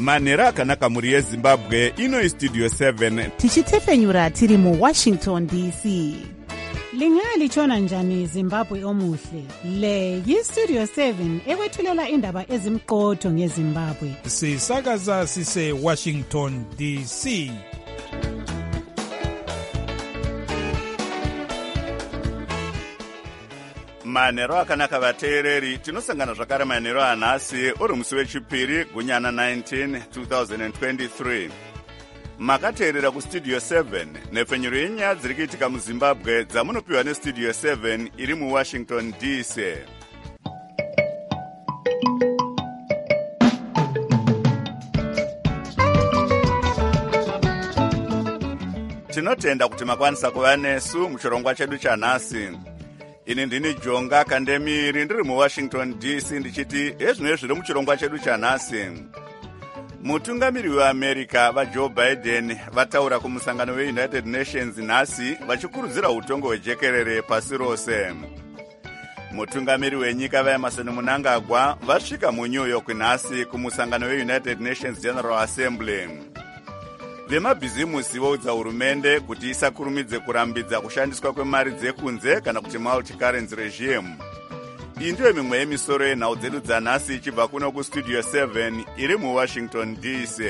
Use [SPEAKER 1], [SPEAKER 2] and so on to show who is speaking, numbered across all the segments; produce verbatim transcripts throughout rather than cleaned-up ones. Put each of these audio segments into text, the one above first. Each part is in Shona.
[SPEAKER 1] manhero akanaka mhuri yezimbabwe. Ino istudio seven
[SPEAKER 2] tichitefenyura tiri muwashington D C. Lingalitshona njani Zimbabwe omuhle? Le yistudio seven ekwethulela indaba ezimqotho ngeZimbabwe.
[SPEAKER 3] Sisakaza sise Washington D C.
[SPEAKER 1] manhero akanaka vateereri, tinosangana zvakare manhero anhasi uri musi wechipiri gunyana nineteen twenty twenty-three. Makateerera kustudio seven nepfenyuro yenyaya dziri kuitika muzimbabwe dzamunopiwa nestudio seven iri muwashington D C. Tinotenda kuti makwanisa kuva nesu muchirongwa chedu chanhasi. Ini ndini Jonga Kandemiri ndiri muwashington D C ndichiti ezvino zviri muchirongwa chedu chanhasi. Mutungamiri weAmerica vaJoe Biden vataura kumusangano weUnited Nations nhasi vachikurudzira utongo hwejekerere pasi rose. Mutungamiri wenyika vaEmerson Mnangagwa vasvika muNew York nhasi kumusangano weUnited Nations General Assembly. Vemabhizimusi voudza hurumende kuti isakurumidze kurambidza kushandiswa kwemari dzekunze kana kuti multi-currency regime. Iyi ndiyo mimwe yemisoro yenhau dzedu dzanhasi ichibva kuno kustudio seven iri muwashington D C.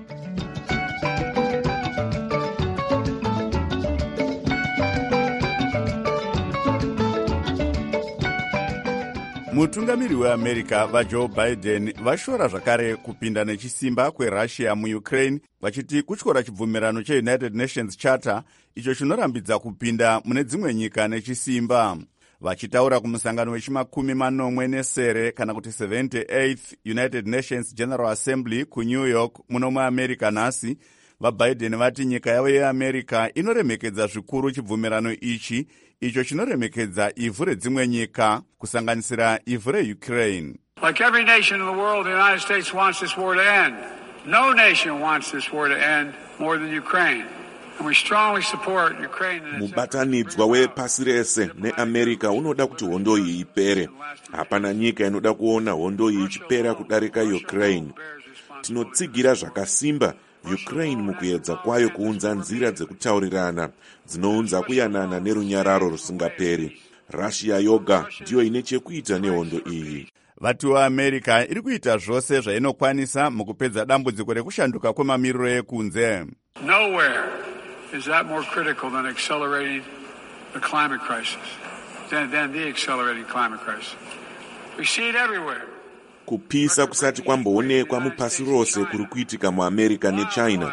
[SPEAKER 1] Mutungamiri weAmerica vaJoe Biden vashora zvakare kupinda nechisimba kweRussia muUkraine vachiti kutyora chibvumirano cheUnited Nations Charter icho chinorambidza kupinda mune dzimwe nyika nechisimba. Vachitaura kumusangano wechimakumi manomwe nesere kana kuti seventy-eighth United Nations General Assembly kuNew York muno muAmerica nhasi, vaBiden vati nyika yavo yeAmerica inoremekedza zvikuru chibvumirano ichi icho chinoremekedza ivhu redzimwe nyika kusanganisira ivhu reUkraine.
[SPEAKER 4] Like every nation in the world, the United States wants this war to end. No nation wants this war to end more than Ukraine. And we strongly support Ukraine.
[SPEAKER 5] Mubatanidzwa wepasi rese neAmerica unoda kuti hondo iyi ipere. Hapana nyika inoda kuona hondo iyi ichipera kudarika Ukraine. Tinotsigira zvakasimba Ukraine mukuedza kwayo kuunza nzira dzekutaurirana dzinounza kuyanana nerunyararo rusingaperi. Russia yoga ndiyo ine chekuita nehondo iyi.
[SPEAKER 1] Vati veAmerica iri kuita zvose zvainokwanisa mukupedza dambudziko rekushanduka kwemamiriro ekunze.
[SPEAKER 4] Nowhere is that more critical than accelerating the climate crisis, than, than the accelerating climate crisis. We see it everywhere.
[SPEAKER 5] Kupisa kusati kwamboonekwa mupasi rose kuri kuitika muAmerica neChina.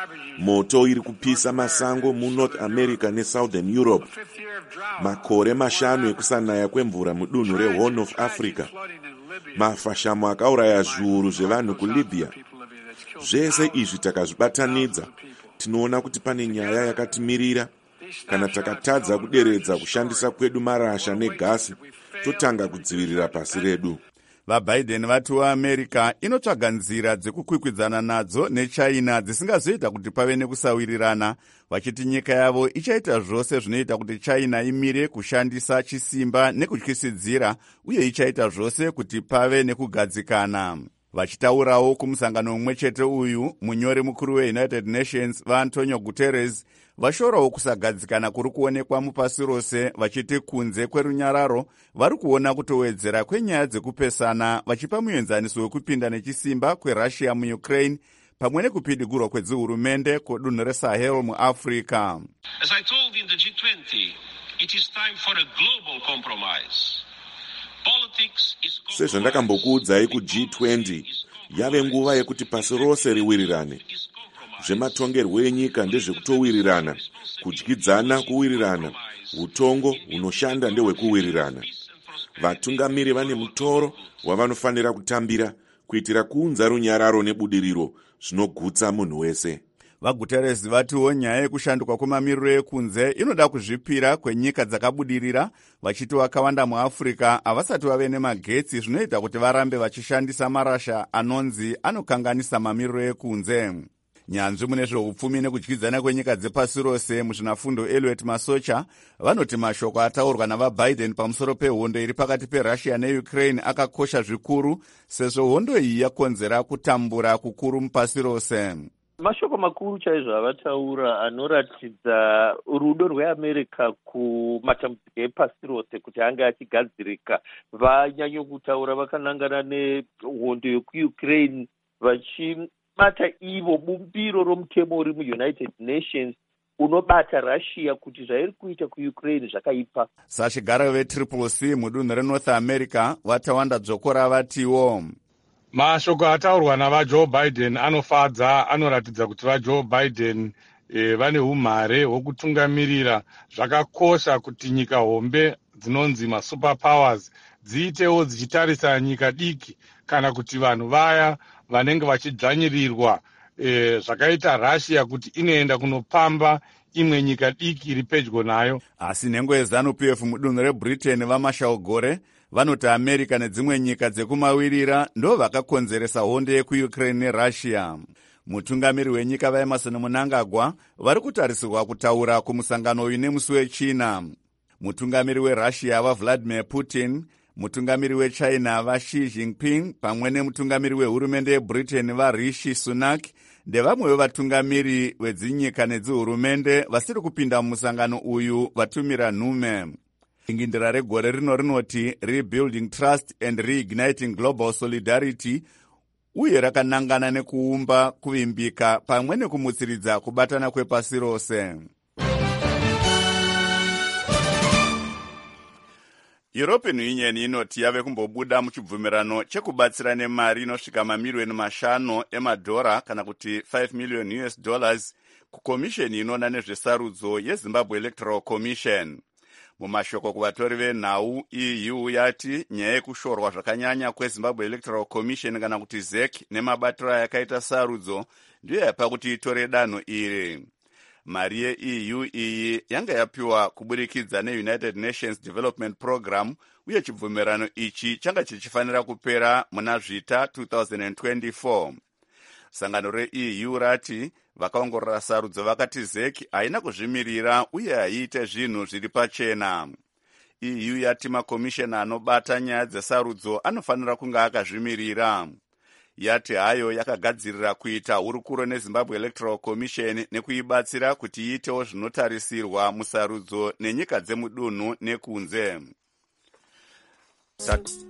[SPEAKER 5] Moto iri kupisa masango muNorth America neSouthern Europe. Makore mashanu ekusanaya kwemvura mudunhu reHorn of Africa. Mafashamo akauraya zviuru zvevanhu kuLibya. Zvese izvi takazvibatanidza, tinoona kuti pane nyaya yakatimirira. Kana takatadza kuderedza kushandisa kwedu marasha negasi, totanga kudzivirira pasi redu.
[SPEAKER 1] VaBiden vati veAmerica inotsvaga nzira dzekukwikwidzana nadzo neChina dzisingazoita kuti pave nekusawirirana, vachiti nyika yavo ichaita zvose zvinoita kuti China imire kushandisa chisimba nekutyisidzira uye ichaita zvose kuti pave nekugadzikana. Vachitaurawo kumusangano umwe chete uyu, munyori mukuru weUnited Nations vaAntonio Guterres vashorawo kusagadzikana kuri kuonekwa mupasi rose, vachiti kunze kwerunyararo vari kuona kutowedzera kwenyaya dzekupesana, vachipa muenzaniso wekupinda nechisimba kweRussia muUkraine pamwe nekupidigurwa kwedzihurumende kudunhu reSahel muAfrica.
[SPEAKER 6] As I told in the G twenty, it is time for a global compromise.
[SPEAKER 5] Sezvandakambokuudzai kuG twenty, yave nguva yekuti pasi rose riwirirane. Zvematongerwo enyika ndezvekutowirirana, kudyidzana kuwirirana, utongo hunoshanda ndehwekuwirirana. Vatungamiri vane mutoro wavanofanira kutambira kuitira kuunza runyararo nebudiriro zvinogutsa munhu wese.
[SPEAKER 1] VaGuterres vatiwo nyaya yekushanduka kwemamiriro ekunze inoda kuzvipira kwenyika dzakabudirira, vachiti vakawanda muAfrica havasati vave nemagetsi zvinoita kuti varambe vachishandisa marasha anonzi anokanganisa mamiriro ekunze. nyanzvi mune zveupfumi nekudyidzana kwenyika dzepasi rose muzvinafundo Elliot Masocha vanoti mashoko ataurwa navaBiden pamusoro pehondo iri pakati perussia neukraine akakosha zvikuru sezvo hondo iyi yakonzera kutambura kukuru mupasi rose.
[SPEAKER 7] Mashoko makuru chaizvo avataura anoratidza rudo rweAmerica kumatambudziko epasi rose kuti anga achigadzirika. Vanyanyokutaura vakanangana nehondo yekuukraine vachibata ivo bumbiro romutemo uri muUnited Nations unobata Russia kuti zvairi kuita kuUkraine zvakaipa.
[SPEAKER 1] Sachigaro vetriple C mudunhu reNorth America vatawanda dzokora vatiwo
[SPEAKER 8] mashoko ataurwa navaJoe Biden anofadza. Anoratidza kuti vaJoe Biden e, vane umhare hwokutungamirira zvakakosha kuti nyika hombe dzinonzi masuperpowers dziitewo dzichitarisa nyika diki kana kuti vanhu vaya vanenge vachidzvanyirirwa e, zvakaita Russia kuti inoenda kunopamba imwe nyika diki iri pedyo nayo.
[SPEAKER 1] Asi nhengo yeZanu-P F mudunhu reBritain vaMashaugore vanoti America nedzimwe nyika dzekumawirira ndo vakakonzeresa hondo yekuukraine neRussia. Mutungamiri wenyika vaEmerson Mnangagwa vari kutarisirwa kutaura kumusangano uyu nemusi wechina. Mutungamiri weRussia vaVladimir Putin, mutungamiri wechina vaXi Jinping pamwe nemutungamiri wehurumende yeBritain vaRishi Sunak ndevamwe vevatungamiri vedzinyika nedzihurumende vasiri kupinda mumusangano uyu vatumira nhume. Ingindira regore rino rinoti Rebuilding Trust and Reigniting Global Solidarity uye rakanangana nekuumba kuvimbika pamwe nekumutsiridza kubatana kwepasi rose. European Union inoti yave kumbobuda muchibvumirano chekubatsira nemari inosvika mamiliyoni mashanu emadhora kana kuti five million U S dollars kukomisheni inoona nezvesarudzo yeZimbabwe Electoral Commission. Mumashoko kuvatori venhau E U yati nyaya yekushorwa zvakanyanya kweZimbabwe Electoral Commission kana kuti Z E C nemabatiro yakaita sarudzo ndiyo yapa kuti itore danho iri. Mari ye-E U iyi yanga yapiwa kuburikidza neUnited Nations Development Program uye chibvumirano ichi changa chichifanira kupera muna zvita two thousand twenty-four. Sangano re-E U rati vakaongorora sarudzo vakati Z E C haina kuzvimirira uye haiite zvinhu zviri pachena. E U yati makomishena anobata nyaya dzesarudzo anofanira kunge akazvimirira. Yati hayo yakagadzirira kuita hurukuro neZimbabwe Electoral Commission nekuibatsira kuti iitewo zvinotarisirwa musarudzo nenyika dzemudunhu nekunze. Sat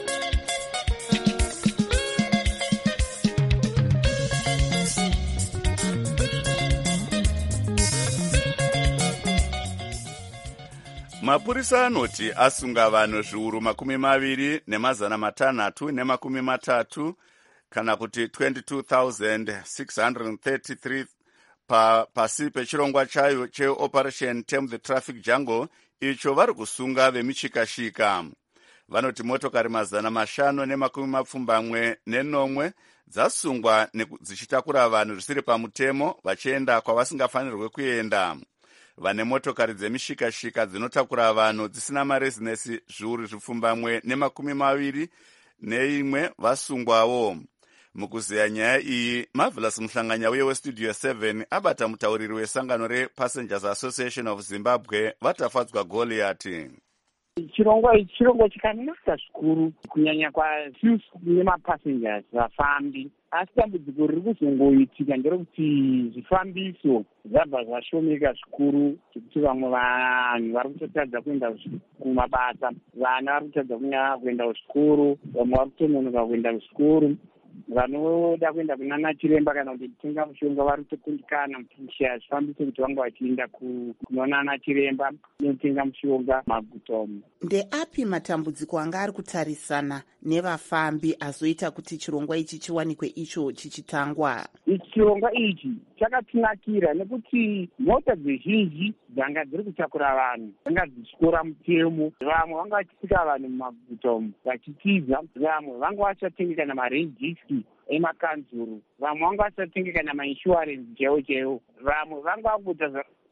[SPEAKER 1] Mapurisa anoti asunga vanhu zviuru makumi maviri nemazana matanhatu nemakumi matatu kana kuti twenty-two thousand six hundred thirty-three pa, pasi pechirongwa chayo cheOperation Tame the Traffic Jungle icho vari kusunga vemichikashika. Vanoti motokari mazana mashanu nemakumi mapfumbamwe nenomwe dzasungwa dzichitakura vanhu zvisiri pamutemo vachienda kwavasingafanirwe kuenda. Vane motokari dzemishikashika dzinotakura vanhu dzisina marezinesi zviuru zvipfumbamwe nemakumi maviri neimwe vasungwawo. Mukuzeya nyaya iyi, Marvelous Muhlanganya uye weStudio seven abata mutauriri wesangano rePassengers Association of Zimbabwe vatafadzwa Goliath.
[SPEAKER 9] Chirongwa ichi chirongwa chakanaka zvikuru kunyanya kwaFew nemapassengers vafambi. Asi dambudziko riri kuzongoitika nderekuti zvifambiso zvabva zvashomeka zvikuru zvekuti vamwe vanhu vari kutotadza kuenda kumabasa, vana vari kutadza kuenda kuzvikoro, vamwe vari kutononoka kuenda kuzvikoro. Vanoda kuenda kunana chiremba kana kuti kutenga mushonga vari kutokundikana kushaya zvifambiso kuti vanga vachienda kunoona ana chiremba nokutenga mushonga magutomu.
[SPEAKER 10] Ndeapi matambudziko anga ari kutarisana nevafambi azoita kuti chirongwa ichi chiwanikwe icho chichitangwa?
[SPEAKER 9] Ichi chirongwa ichi chakatinakira nekuti mota dzizhinji dzanga dziri kutakura vanhu dzanga dzichikora mutemo. Vamwe vanga vachisika vanhu mumagutomu vachitiza, vamwe vanga vachatengeka namarejisi emakanzuru, vamwe vanga vasatengeka namainsurance chaiwo chaiwo, vamwe vanga vakuita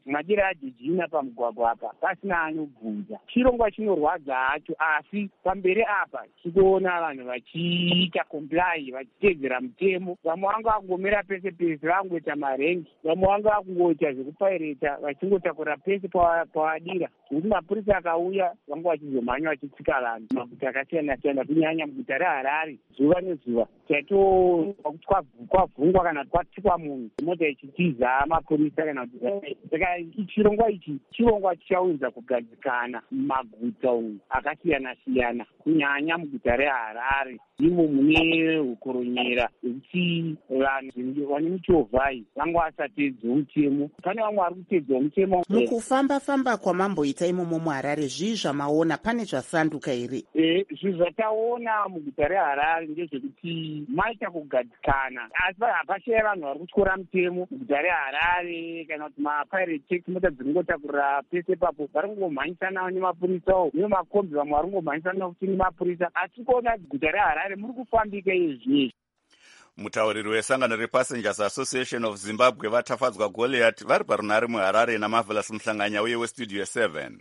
[SPEAKER 9] madiro ajijina pamugwagwa apa pasina anyobvunza. Chirongwa chinorwadza hacho, asi pamberi apa chikuona vanhu vachiita comply, vachitedzera mutemo. Vamwe vanga vakungomira pese pese vangoita marengi, vamwe vanga vakungoita zvekupaireta vachingotakura pese pavadira. Kuti mapurisa akauya vanga vachizomhanya vachitsika vanhu maguta akasiyana siyana, kunyanya muguta reHarare. Zuva nezuva taitoona kuti kwavhungwa kana kwatsikwa munhu mota ichitiza mapurisa kana kuti. Saka chirongwa ichi chirongwa chichaunza kugadzikana mumaguta umu akasiyana siyana, kunyanya muguta reHarare imo mune hukoronyera yekuti vanhu vane michovhai vanga vasatedza mutemo. Pane vamwe vari kutedza mutemo.
[SPEAKER 10] Mukufamba famba kwamamboita imomo muHarare, zvii zvamaona, pane zvasanduka here?
[SPEAKER 9] E, zvinhu zvataona muguta reHarare ndezvekuti maita kugadzikana, asi hapashaya vanhu vari kutyora mutemo muguta reHarare kana kuti mapirate taxi, mota dziringotakura pese papo vari kungomhanyisana nemapurisawo, nemakombi vamwe vari kungomhanyisana kuti nemapurisa. Asi kuona guta reHarare muri kufambika izvi.
[SPEAKER 1] Mutauriri wesangano rePassengers Association of Zimbabwe vatafadzwa Goliath vari parunare muHarare naMarvelous Mhlanganya uye weStudio seven.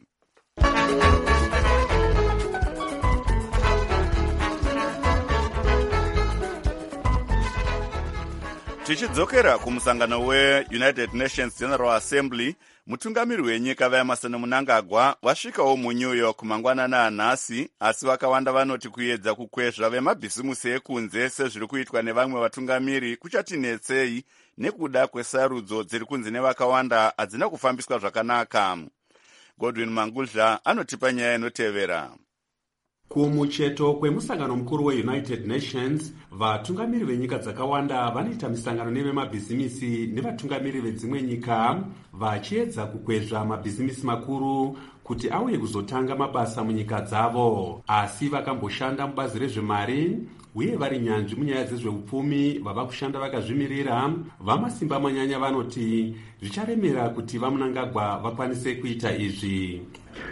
[SPEAKER 1] Tichidzokera kumusangano weUnited Nations General Assembly, mutungamiri wenyika vaEmerson Mnangagwa vasvikawo muNew York mangwanana anhasi, asi vakawanda vanoti kuedza kukwezva vemabhisimusi ekunze sezviri kuitwa nevamwe vatungamiri kuchatinetsei nekuda kwesarudzo dziri kunze nevakawanda hadzina kufambiswa zvakanaka. Godwin Mangudla anotipa nyaya inotevera.
[SPEAKER 11] Kumucheto kwemusangano mukuru weUnited Nations, vatungamiri venyika dzakawanda vanoita misangano nevemabhizimisi nevatungamiri vedzimwe nyika vachiedza kukwezva mabhizimisi makuru kuti auye kuzotanga mabasa munyika dzavo. Asi vakamboshanda mubazi rezvemari uye vari nyanzvi munyaya dzezveupfumi vava kushanda vakazvimirira, vamasimba manyanya vanoti zvicharemera kuti vaMnangagwa vakwanise kuita izvi.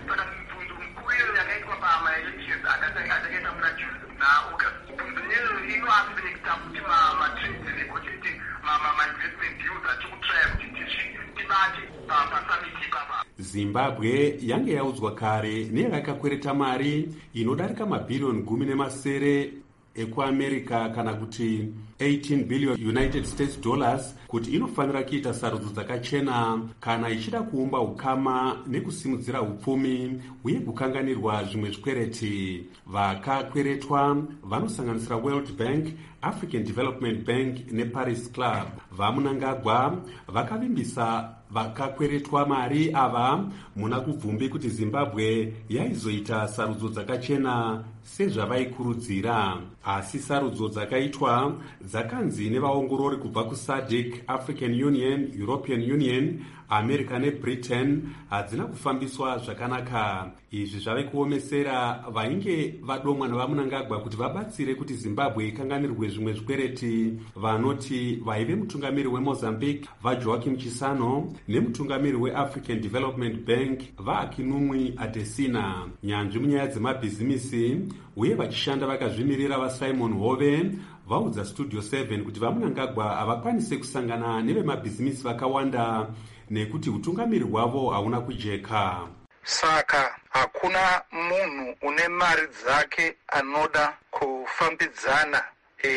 [SPEAKER 11] Zimbabwe yange yaudzwa kare neyakakwereta mari inodarika mabhirioni gumi nemasere ekuAmerica kana kuti eighteen billion United States dollars kuti inofanira kuita sarudzo dzakachena kana ichida kuumba ukama nekusimudzira upfumi uye kukanganirwa zvimwe zvikwereti. Vakakweretwa vanosanganisira World Bank, African Development Bank neParis Club. VaMnangagwa vakavimbisa vakakweretwa mari ava muna kubvumbi kuti Zimbabwe yaizoita sarudzo dzakachena sezvavaikurudzira. Asi sarudzo dzakaitwa dzakanzi nevaongorori kubva kuSADC, African Union, European Union, America neBritain hadzina kufambiswa zvakanaka. Izvi zvave kuomesera vainge vadomwa navaMnangagwa kuti vabatsire kuti Zimbabwe ikanganirwe zvimwe zvikwereti, vanoti vaive mutungamiri weMozambique vaJoaquim Chissano nemutungamiri weAfrican Development Bank vaAkinumwi Adesina. Nyanzvi munyaya dzemabhizimisi uye vachishanda vakazvimirira vaSimon Hove vaudza Studio seven kuti vaMnangagwa havakwanise kusangana nevemabhizimisi vakawanda nekuti utungamiri hwavo hauna kujeka.
[SPEAKER 12] Saka hakuna munhu une mari dzake anoda kufambidzana e,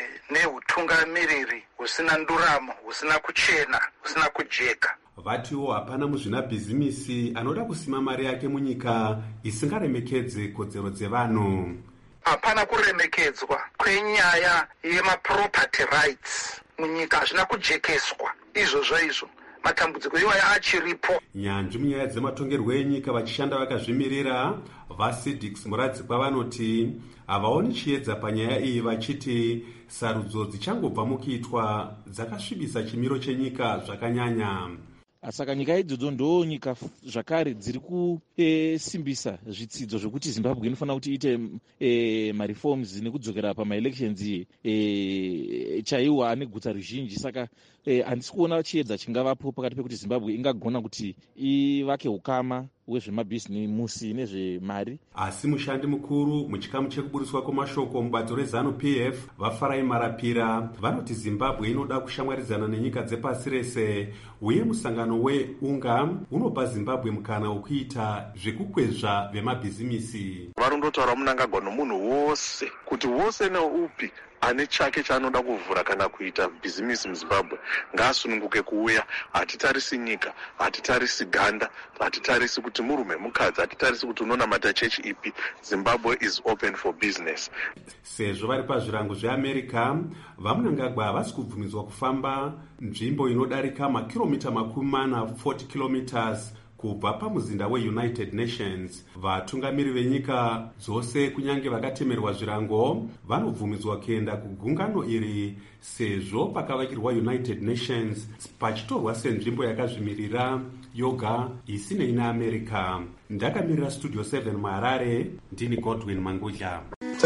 [SPEAKER 12] neutungamiriri husina nduramo, husina kuchena, husina kujeka.
[SPEAKER 11] Vatiwo hapana muzvinabhizimisi anoda kusima mari yake munyika isingaremekedze kodzero dzevanhu.
[SPEAKER 12] Hapana kuremekedzwa kwenyaya yemaproperty rights munyika hazvina kujekeswa. Izvo zvaizvo matambudziko iwaya achiripo.
[SPEAKER 11] Nyanzvi munyaya dzematongerwo enyika vachishanda vakazvimirira, vaSADC muradzikwa vanoti havaoni chiedza panyaya iyi, vachiti sarudzo dzichangobva mukuitwa dzakasvibisa chimiro chenyika zvakanyanya.
[SPEAKER 13] Saka nyika idzodzo ndo nyika zvakare dziri e, simbisa zvitsidzo zvokuti Zimbabwe inofanira kuti ite e, mareforms nekudzokera pamaelections e, chaiwo ane guta ruzhinji. Saka e, handisi kuona chiedza chingavapo pakati pekuti Zimbabwe ingagona kuti ivake ukama wezvemabhizimusi nezvemari.
[SPEAKER 11] Asi mushandi mukuru muchikamu chekuburiswa kwemashoko mubato rezanu P F vaFarai Marapira vanoti Zimbabwe inoda kushamwaridzana nenyika dzepasi rese uye musangano weUNGA unopa Zimbabwe mukana wekuita zvekukwezva vemabhizimisi.
[SPEAKER 14] Varondotaura Mnangagwa nomunhu wose kuti wose neupi ane chake chaanoda kuvhura kana kuita bhizimisi muZimbabwe ngaasununguke kuuya. Hatitarisi nyika, hatitarisi ganda, hatitarisi kuti murume mukadzi, hatitarisi kuti unonamata chechi ipi. Zimbabwe is open for business.
[SPEAKER 11] Sezvo vari pazvirango zveAmerica, vaMnangagwa havasi kubvumidzwa kufamba nzvimbo inodarika makiromita makumi mana forty kilometers kubva pamuzinda weUnited Nations. Vatungamiri venyika dzose kunyange vakatemerwa zvirango vanobvumidzwa kuenda kugungano iri sezvo pakavakirwa United Nations pachitorwa senzvimbo yakazvimirira yoga isinei naAmerica. Ndakamirira Studio seven muHarare, ndini Godwin Mangudya.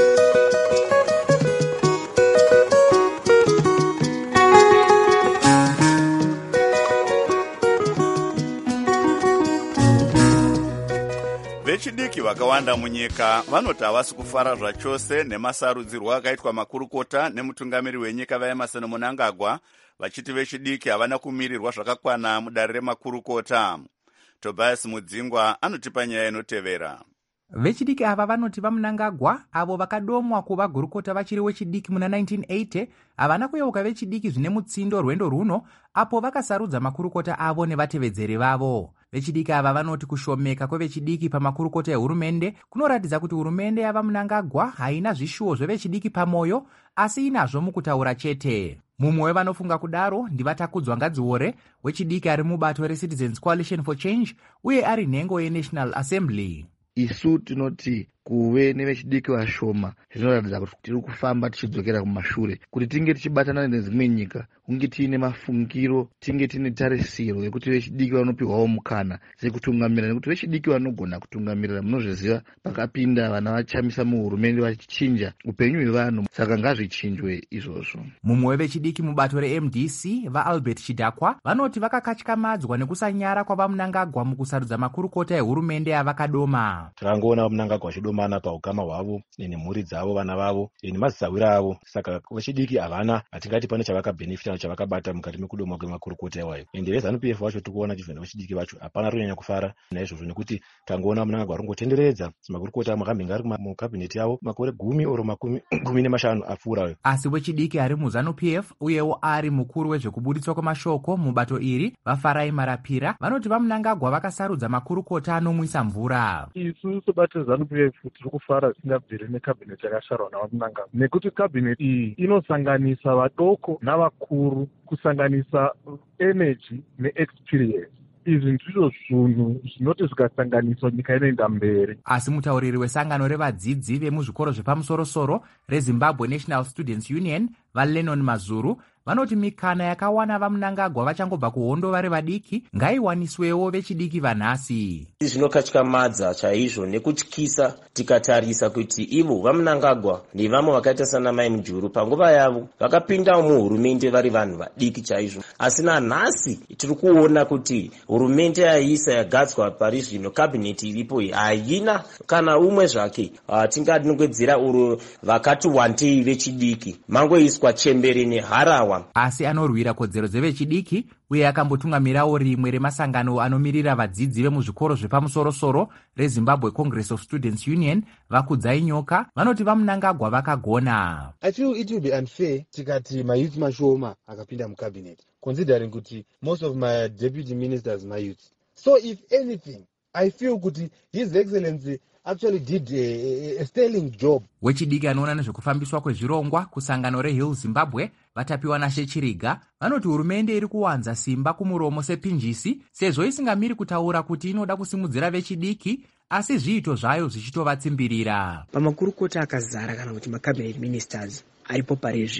[SPEAKER 1] Vechidiki vakawanda munyika vanoti havasi kufara zvachose nemasarudzirwo akaitwa makurukota nemutungamiri wenyika vaEmerson Mnangagwa, vachiti vechidiki havana kumirirwa zvakakwana mudare remakurukota. Tobias Mudzingwa anotipa nyaya inotevera.
[SPEAKER 15] Vechidiki ava vanoti vaMnangagwa avo vakadomwa kuva gurukota vachiri wechidiki muna nineteen eighty havana kuyeuka vechidiki zvine mutsindo rwendo runo apo vakasarudza makurukota avo nevatevedzeri vavo. Vechidiki ava vanoti kushomeka kwevechidiki pamakurukota ehurumende kunoratidza kuti hurumende yavaMnangagwa haina zvishuwo zvevechidiki pamoyo asi inazvo mukutaura chete. Mumwe wevanofunga kudaro ndivatakudzwa Ngadziore wechidiki ari mubato reCitizens Coalition for Change uye ari nhengo yeNational Assembly.
[SPEAKER 16] Isu tinoti kuve nevechidiki vashoma zvinoratidza kuti tiri kufamba tichidzokera kumashure, kuti tinge tichibatana nedzimwe nyika kunge tiine mafungiro, tinge tiine tarisiro yekuti vechidiki vanopihwawo mukana sekutungamirira, nekuti vechidiki vanogona kutungamirira munozviziva pakapinda vana vachamisa muhurumende vachichinja upenyu hwevanhu, saka ngazvichinjwe izvozvo.
[SPEAKER 15] Mumwe wevechidiki mubato reM D C vaAlbert Chidakwa vanoti vakakatyamadzwa nekusanyara kwavaMnangagwa mukusarudza makurukota ehurumende yavakadoma.
[SPEAKER 17] Tirangoona vaMnangagwa vachidomana paukama hwavo nemhuri dzavo, vana vavo nemazisawira avo, saka vechidiki havana hatingati pane chavakabhenefita chavakabata mukati mekudoma kwemakurukota iwayo. Ende vezanu P F vacho tikuona chivhenda vechidiki vacho hapana kunyanya kufara naizvozvo, nekuti tangoona Mnangagwa aringotenderedza makurukota makambinga ari mukabhineti yavo makore gumi oro makumi gumi nemashanu apfuurayo.
[SPEAKER 15] Asi wechidiki ari muzanu P F uyewo ari mukuru wezvekubuditswa kwemashoko mubato iri vaFarai Marapira vanoti vaMnangagwa vakasarudza makurukota anomwisa mvura.
[SPEAKER 18] Isu sebato zanu P F tiri kufara tingabviri nekabhineti yakasharwa navaMnangagwa, nekuti kabhineti iyi inosanganisa vadoko navakuru, kusanganisa energy neexperience. Izvi ndizvo zvinhu zvinoti zvikasanganiswa nyika inoenda mberi.
[SPEAKER 15] Asi mutauriri wesangano revadzidzi vemuzvikoro zvepamusoro-soro reZimbabwe National Students Union vaLennon Mazuru vanoti mikana yakawana vaMnangagwa vachangobva kuhondo vari vadiki ngaiwaniswewo vechidiki vanhasi.
[SPEAKER 19] Zvinokatyamadza chaizvo nekutyisa tikatarisa kuti ivo vaMnangagwa nevamwe vakaita sana Mai Mujuru panguva yavo vakapinda muhurumende vari vanhu vadiki chaizvo, asi nanhasi tiri kuona kuti hurumende yaisa yagadzwa pari zvino kabineti iripo haina kana umwe zvake tinganongwedzera uro vakati wandei vechidiki mangoiswa chembere neharahwa.
[SPEAKER 15] Asi anorwira kodzero dzevechidiki uye akambotungamirawo rimwe remasangano anomirira vadzidzi vemuzvikoro zvepamusoro-soro reZimbabwe Congress of Students Union vakudzai nyoka vanoti vaMnangagwa vakagona.
[SPEAKER 20] I feel it will be unfair tikati mayouth mashoma akapinda mucabinet, considering kuti most of my deputy ministers mayouth. So if anything, I feel kuti His Excellency actually did a, a sterling job.
[SPEAKER 15] Wechidiki anoona nezvekufambiswa kwezvirongwa kusangano reHill Zimbabwe vatapiwa naShe Chiriga vanoti hurumende iri kuwanza simba kumuromo sepinjisi sezvo isingamiri kutaura kuti inoda kusimudzira vechidiki asi zviito zvayo zvichitovatsimbirira.
[SPEAKER 21] Pamakurukota akazara kana kuti macabinet ministers aripo pari zvino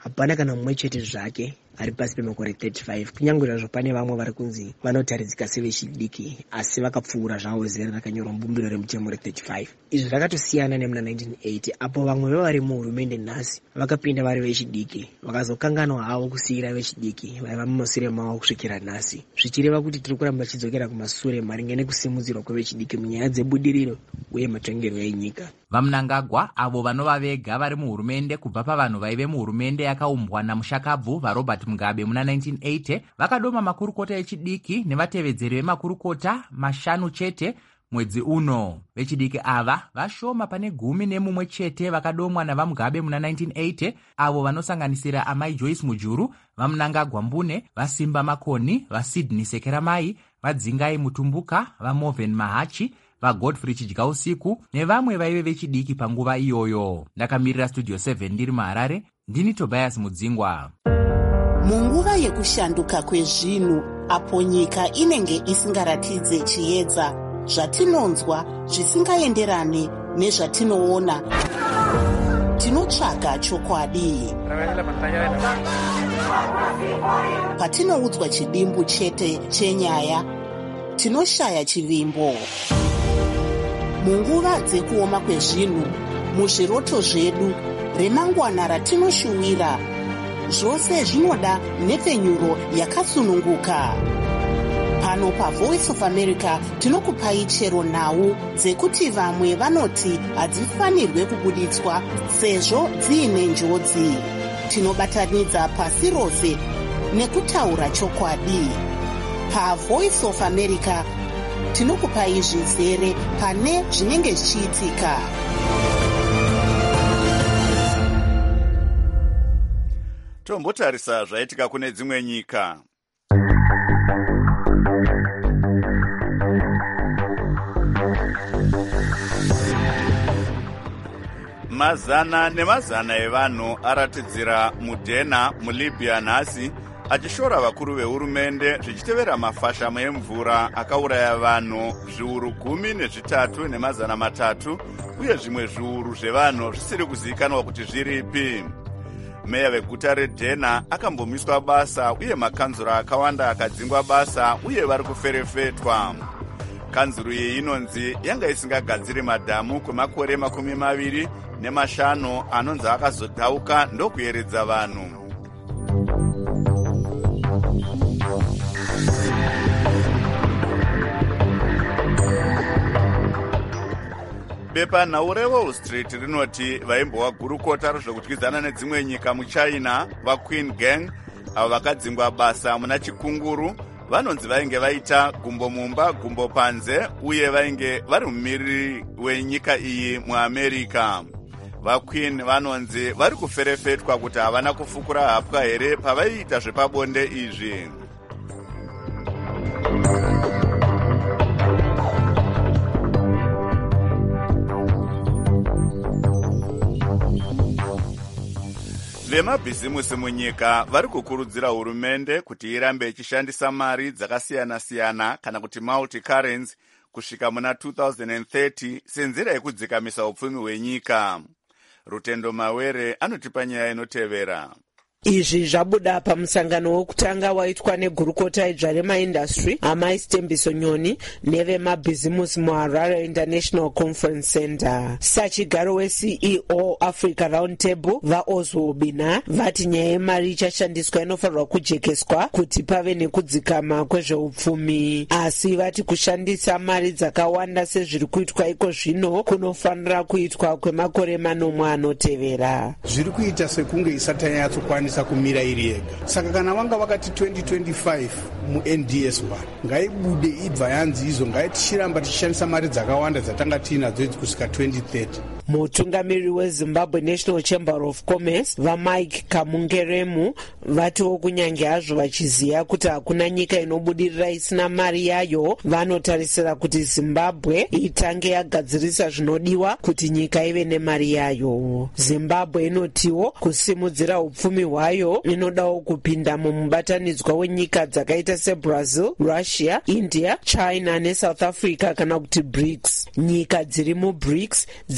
[SPEAKER 21] hapana kana mumwe chete zvake ari pasi pemakore thirty-five, kunyange zvazvo pane vamwe vari kunzi vanotaridzika sevechidiki asi vakapfuura zvavo zera rakanyorwa mubumbiro remutemo re-thirty-five. Izvi zvakatosiyana nemuna nineteen eighty apo vamwe vevari muhurumende nhasi vakapinda vari vechidiki vakazokanganwa havo kusiyira vechidiki vaiva mumashure mavo kusvikira nhasi, zvichireva kuti tiri kuramba tichidzokera kumashure maringe nekusimudzirwa kwevechidiki munyaya dzebudiriro uye matongero enyika.
[SPEAKER 15] vamunangagwa avo vanova vega vari muhurumende kubva pavanhu vaive muhurumende yakaumbwa namushakabvu varobert mugabe muna nineteen eighty vakadoma makurukota echidiki nevatevedzeri vemakurukota mashanu chete mwedzi uno. Vechidiki ava vashoma pane gumi nemumwe chete vakadomwa navamugabe muna nineteen eighty avo vanosanganisira amai Joyce Mujuru, vamunangagwa Mbune, vasimba Makoni, vaSydney Sekeramai, vadzingai Mutumbuka, vaMoven Mahachi, vaGodfrey Chidya Usiku nevamwe vaive vechidiki panguva iyoyo. Ndakamirira Studio seven ndiri muHarare, ndini Tobias Mudzingwa.
[SPEAKER 10] Munguva yekushanduka kwezvinhu apo nyika inenge isingaratidze chiedza, zvatinonzwa zvisingaenderane nezvatinoona, tinotsvaga chokwadi. Patinoudzwa chidimbu chete chenyaya, tinoshaya chivimbo. Munguva dzekuoma kwezvinhu, muzviroto zvedu, remangwana ratinoshuwira, zvose zvinoda nhepfenyuro yakasununguka. Pano paVoice of America tinokupai chero nhau dzekuti vamwe vanoti hadzifanirwe kubuditswa sezvo dziine njodzi. Tinobatanidza pasi rose nekutaura chokwadi. PaVoice of America tinokupai zvizere pane zvinenge zvichiitika.
[SPEAKER 1] Tombotarisa zvaitika kune dzimwe nyika. Mazana nemazana evanhu aratidzira mudhena muLibya nhasi achishora vakuru vehurumende zvichitevera mafashamo emvura akauraya vanhu zviuru gumi nezvitatu nemazana matatu uye zvimwe zviuru zvevanhu zvisiri kuzivikanwa kuti zviripi. Meya veguta reDhena akambomiswa basa uye makanzura akawanda akadzingwa basa uye vari kuferefetwa. Kanzuru iyi inonzi yanga isingagadziri madhamu kwemakore makumi maviri nemashanu anonzi akazodhauka ndokuyeredza vanhu. Bepanhau reWall Street rinoti vaimbova gurukota rozvokudyidzana nedzimwe nyika muChina vaQueen Gang avo vakadzingwa basa muna chikunguru vanonzi vainge vaita gumbo mumba gumbo panze uye vainge vari mumiriri wenyika iyi muAmerica. VaQueen vanonzi vari kuferefetwa kuti havana kufukura hapwa here pavaiita zvepabonde izvi. Vemabhizimusi munyika vari kukurudzira hurumende kuti irambe ichishandisa mari dzakasiyana-siyana kana kuti multi-currency kusvika muna two thousand thirty senzira yekudzikamisa upfumi hwenyika. Rutendo Mawere anotipa nyaya inotevera.
[SPEAKER 22] Izvi zvabuda pamusangano wokutanga waitwa negurukota idzva remaindastry amai Stembiso Nyoni nevemabhizimusi muHarare International Conference Center. Sachigaro weC E O Africa Round Table vaOzwo Bina vati nyaya yemari ichashandiswa inofanirwa kujekeswa kuti pave nekudzikama kwezveupfumi, asi vati kushandisa mari dzakawanda sezviri kuitwa iko zvino kunofanira kuitwa kwemakore manomwe anotevera.
[SPEAKER 23] Zviri kuita sekunge isati yanyatsokwanisa kumira iri yega. Saka kana vanga vakati twenty twenty-five mu-N D S one ngaibude ibva yanzi izo ngaitishiramba tichishandisa mari dzakawanda dzatanga tiinadzo idzi kusvika twenty thirty.
[SPEAKER 22] Mutungamiriri weZimbabwe National Chamber of Commerce vaMike Kamungeremu vatiwo kunyange hazvo vachiziva kuti hakuna nyika inobudirira isina mari yayo, vanotarisira kuti Zimbabwe itange yagadzirisa zvinodiwa kuti nyika ive nemari yayo. Zimbabwe inotiwo kusimudzira upfumi hwayo inodawo kupinda mumubatanidzwa wenyika dzakaita seBrazil, Russia, India, China neSouth Africa kana kuti BRICS. Nyika dziri muBRICS dzakava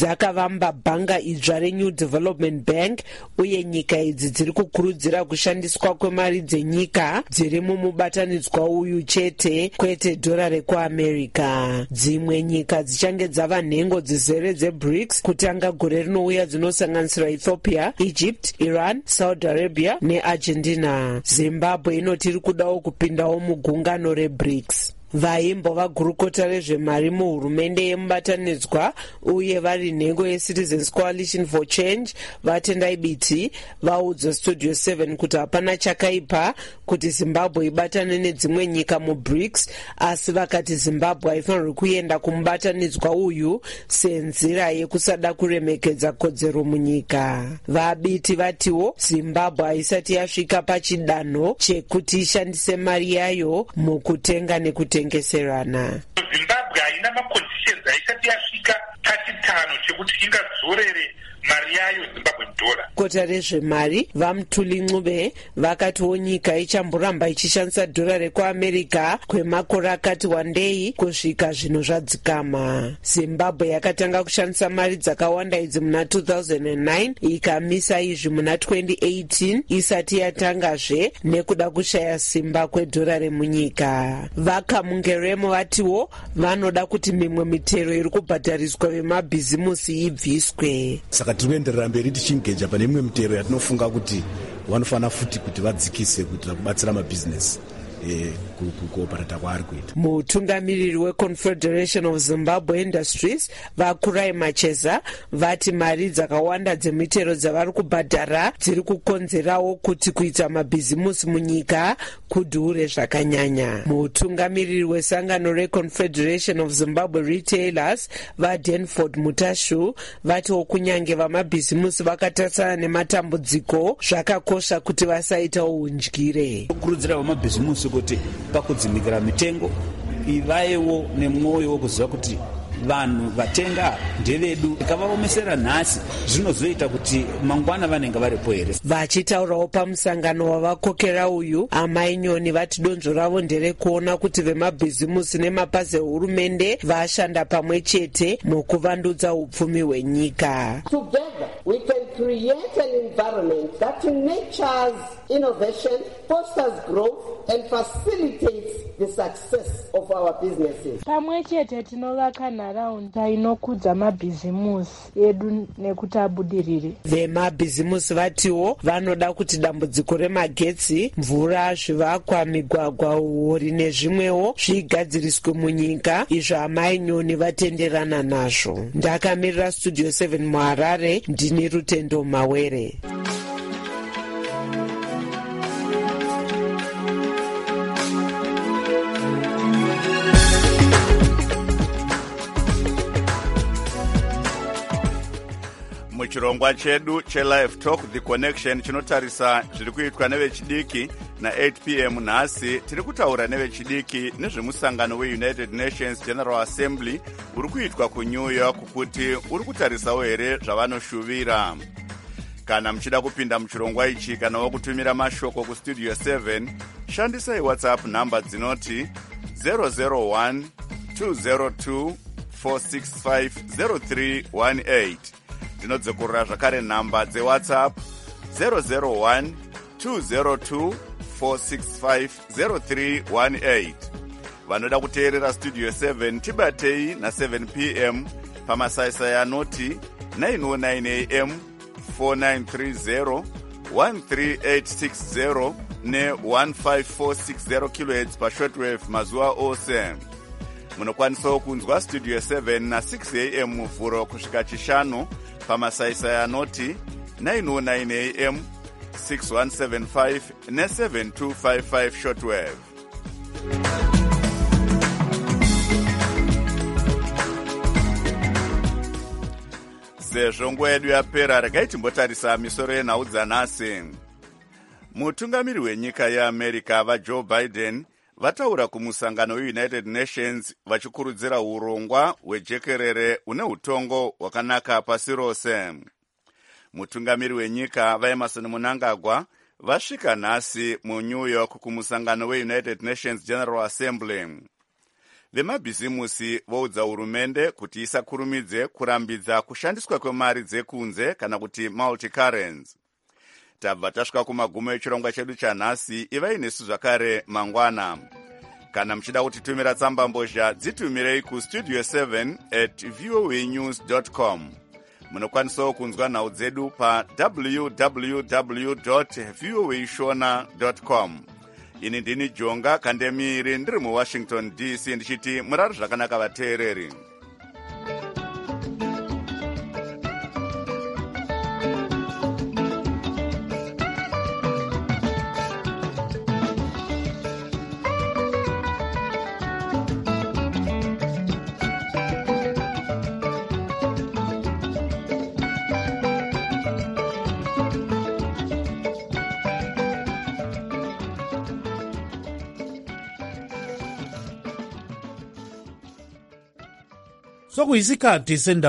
[SPEAKER 22] kufamba bhanga idzva reNew Development Bank, uye nyika idzi dziri kukurudzira kushandiswa kwemari dzenyika dziri mumubatanidzwa uyu chete, kwete dhora rekuamerica. Dzimwe nyika dzichange dzava nhengo dzizere dzeBRICS kutanga gore rinouya dzinosanganisira Ethiopia, Egypt, Iran, Saudi Arabia neArgentina. Zimbabwe inoti iri kudawo kupindawo mugungano reBRICS. Vaimbova gurukota rezvemari muhurumende yemubatanidzwa uye vari nhengo yeCitizens Coalition for Change vatendai biti vaudza Studio seven kuti hapana chakaipa kuti Zimbabwe ibatane nedzimwe nyika muBRICS, asi vakati Zimbabwe haifanirwi kuenda kumubatanidzwa uyu senzira yekusada kuremekedza kodzero munyika. Vabiti vatiwo Zimbabwe haisati yasvika pachidanho chekuti ishandise mari yayo mukutenga nekutenga tengeserana.
[SPEAKER 12] Zimbabwe haina maconditions haisati yasvika pachitano chekuti ingadzorere mari yayo Zimbabwe dola.
[SPEAKER 22] Kota rezvemari vaMutuli Ncube vakatiwo nyika ichamboramba ichishandisa dhora rekuamerica kwemakore akati wandei kusvika zvino zvadzikama. Zimbabwe yakatanga kushandisa mari dzakawanda idzi muna two thousand nine ikamisa izvi muna twenty eighteen isati yatangazve nekuda kushaya simba kwedhora remunyika. Vakamungeremo vatiwo vanoda kuti mimwe mitero iri kubhadhariswa vemabhizimusi ibviswe.
[SPEAKER 23] Saka tiri kuenderera mberi tichingeja pane imwe mitero yatinofunga kuti vanofana futi kuti vadzikise kuitira kubatsira mabhizinesi kuoparata kwaari kuita.
[SPEAKER 22] Mutungamiriri weConfederation of Zimbabwe Industries Vakurai Macheza vati mari dzakawanda dzemitero dzavari kubhadhara dziri kukonzerawo kuti kuita mabhizimusi munyika kudhure zvakanyanya. Mutungamiriri wesangano reConfederation of Zimbabwe Retailers vaDanford Mutashu vatiwo kunyange vamabhizimusi vakatarisana nematambudziko zvakakosha kuti vasaitawo undyire.
[SPEAKER 2] Kukurudzira vamabhizimusi kuti pakudzimikira mitengo ivaiwo nemwoyo wokuziva kuti vanhu vatenga ndevedu, ikavaomesera nhasi zvinozoita kuti mangwana vanenge varipo here.
[SPEAKER 22] Vachitaurawo pamusangano wavakokera uyu, Amai Nyoni vati donzvo ravo nderekuona kuti vemabhizimusi nemapazi ehurumende vashanda pamwe chete mukuvandudza upfumi hwenyika.
[SPEAKER 3] Together we can create an environment that nurtures innovation, fosters growth and facilitates the success of our businesses.
[SPEAKER 4] Pamwe chete tinovaka nharaunda inokudza mabhizimusi edu nekuti abudirire.
[SPEAKER 22] Vemabhizimusi vatiwo vanoda kuti dambudziko remagetsi, mvura, zvivakwa, migwagwa, uhori nezvimwewo zvigadziriswe munyika, izvo Amai Nyoni vatenderana nazvo. Ndakamirira Studio seven muHarare, ndini Rutendo Mawere.
[SPEAKER 1] Muchirongwa chedu cheLive Talk The Connection chinotarisa zviri kuitwa nevechidiki na eight p m nhasi tiri kutaura nevechidiki nezvemusangano weUnited Nations General Assembly uri kuitwa kuNew York kuti uri kutarisawo here zvavanoshuvira. Kana muchida kupinda muchirongwa ichi kana wakutumira mashoko kustudio seven, shandisai WhatsApp namba dzinoti zero zero one two zero two four six five zero three one eight. Ndinodzekurira zvakare nhamba dzeWhatsApp zero zero one two zero two four six five zero three one eight. Vanoda kuteerera Studio seven tibatei na seven p m pamasaisai anoti nine oh nine a m four nine three zero one three eight six zero ne one five four six zero kilohertz pashortwave mazuva ose. Munokwanisawo kunzwa Studio seven na six a m muvhuro kusvika chishanu pamasaisai anoti nine oh nine a m six one seven five ne seven two five five shortwave. Sezvo nguva yedu yapera, regai timbotarisa misoro yenhau dzanhasi. Mutungamiri wenyika yeAmerica vaJoe Biden vataura kumusangano weUnited Nations vachikurudzira urongwa hwejekerere une utongo hwakanaka pasi rose. Mutungamiri wenyika vaEmerson Mnangagwa vasvika nhasi muNew York kumusangano weUnited Nations General Assembly. vemabhizimusi voudza hurumende kuti isakurumidze kurambidza kushandiswa kwemari dzekunze kana kuti multicurrency. Tabva tasvika kumagumo echirongwa chedu chanhasi. Ivai nesu zvakare mangwana. Kana muchida kutitumira tsamba mbozha dzitumirei kustudio seven at voanews dot com. Munokwanisawo kunzwa nhau dzedu pa w w w dot voa shona dot com. Ini ndini Jonga Kandemiri ndiri muWashington D C ndichiti murari zvakanaka vateereri.
[SPEAKER 5] sokuyisikhathi sendaba